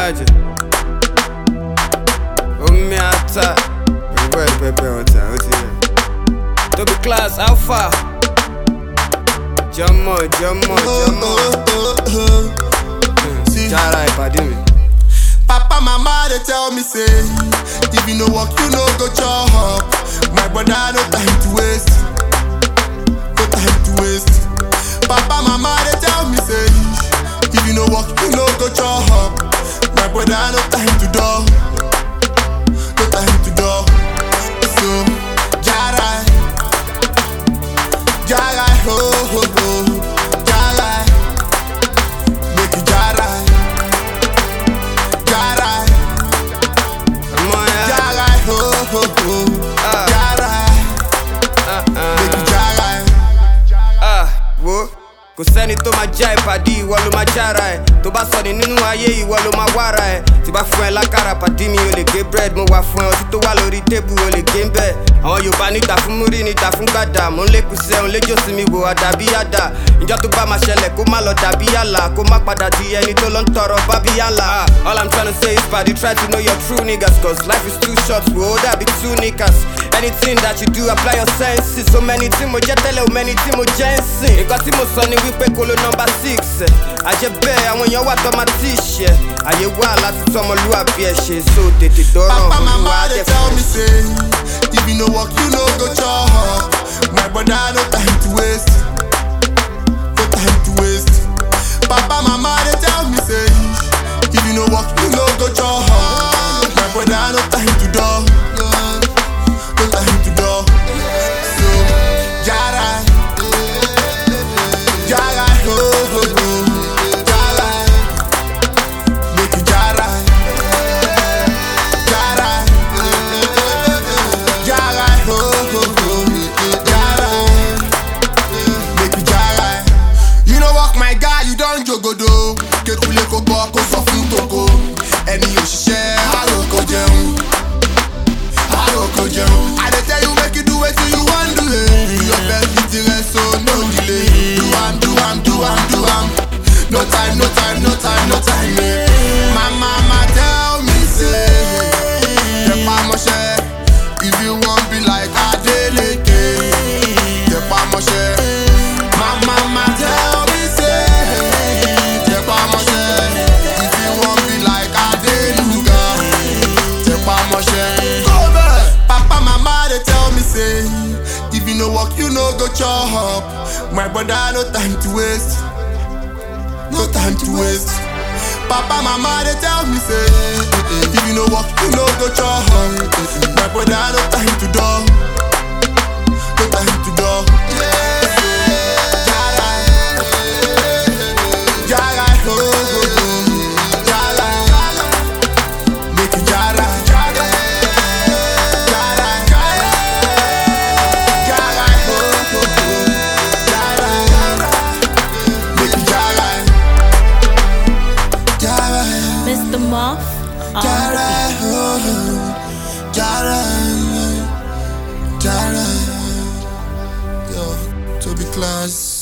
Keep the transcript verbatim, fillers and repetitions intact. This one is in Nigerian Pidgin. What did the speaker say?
Elijah. Oh me atta. Where Pepe on time? What's it? To be class Alpha. Jummo, Jummo, Jummo. Jara, pardon me. Papa, mama, they tell me say, if you no work, you no go chop. My brother, no time to waste. No time to waste. Papa, mama, they tell me say, if you no work, you no go chop. My brother, no time to do. No time to do. So, Jara, Jara, ho ho ho, Jara, make it Jara, Jara, Jara, ho ho ho, Jara, make it Jara. Ah, wo. Kò sẹ́ni tó máa já ìpàdé ìwọ ló máa jára ẹ̀. Tó bá sọ̀ni nínú ayé ìwọ ló máa wára ẹ̀. Tí bá fún ẹ lákàrà pàdé mi o lè gé bread. Mo wà fún ẹ ọtí tó wà lórí tébù o lè gé ń bẹ̀. Àwọn Yorùbá níta fún múrí níta fún gbàdà. Mo ń lékun sẹ́hun léjò sí mi wò àdàbí àdà. Ìjọ tó bá máa ṣẹlẹ̀ kó má lọ dàbí àlà. Kó má padà di ẹni tó lọ ń tọrọ bábí àlà. All I'm trying to say is pàdé try to know your true niggas. Cause life is too short, wò ó dàbí two niggas. Anything that you do, apply your senses. So many tí mo jẹ́ tẹ́lẹ̀ o many tí mo jẹ́ ń sìn. Nǹkan tí mo sọ ni wípé kó ló number six. Àjẹ́ bẹ́ẹ̀ àwọn èèyàn wà tó máa tí ì ṣe. Àyè wà láti tọ́ ọmọlúwàbí ẹ̀ ṣe. So tètè dọ́rọ̀ Papa, mama, olúwa they dẹ̀ tell fún me say, if you no work, you no go chop. My brother, no time to waste. No time to waste. Papa, mama, they tell me say, if you no work, you no go chop. My brother, no time to do. No time to do. So, Jara, Jara, ho ho ho, Jara, make it Jara, Jara, Jara, ho ho ho, Jara, make it Jara. You know what, my guy, you don't jogodo. Kekule ko bo ko so fun toko. Ẹni òṣìṣẹ́ àròkọ jẹun, àròkọ jẹun. I dey tell you make you do wetin you wan do. eh. Do your best with the rest, so no delay. Do am, do am, do am, do am. No time, no time, no time, no time. eh. My mama tell me say, tepa mọ́ṣẹ́, if you wan be like Adeleke, tepa mọ́ṣẹ́. My mama tell me say, tepa mọ́ṣẹ́, if you wan be like Adenuga, tepa mọ́ṣẹ́. Papa, mama, they tell me say, if you no work, you no go chop. My brother, no time to waste. No time to waste. Papa, mama, they tell me say, if you no work, you no go chop. My brother, no time to do. No time to do. Jara, Jara, ho ho ho, Jara, make it Jara, Jara, Jara, Jara, ho ho ho, Jara, make it Jara, Jara. Mister Muff on Jara, oh, Jara, Jara, yo, to be class.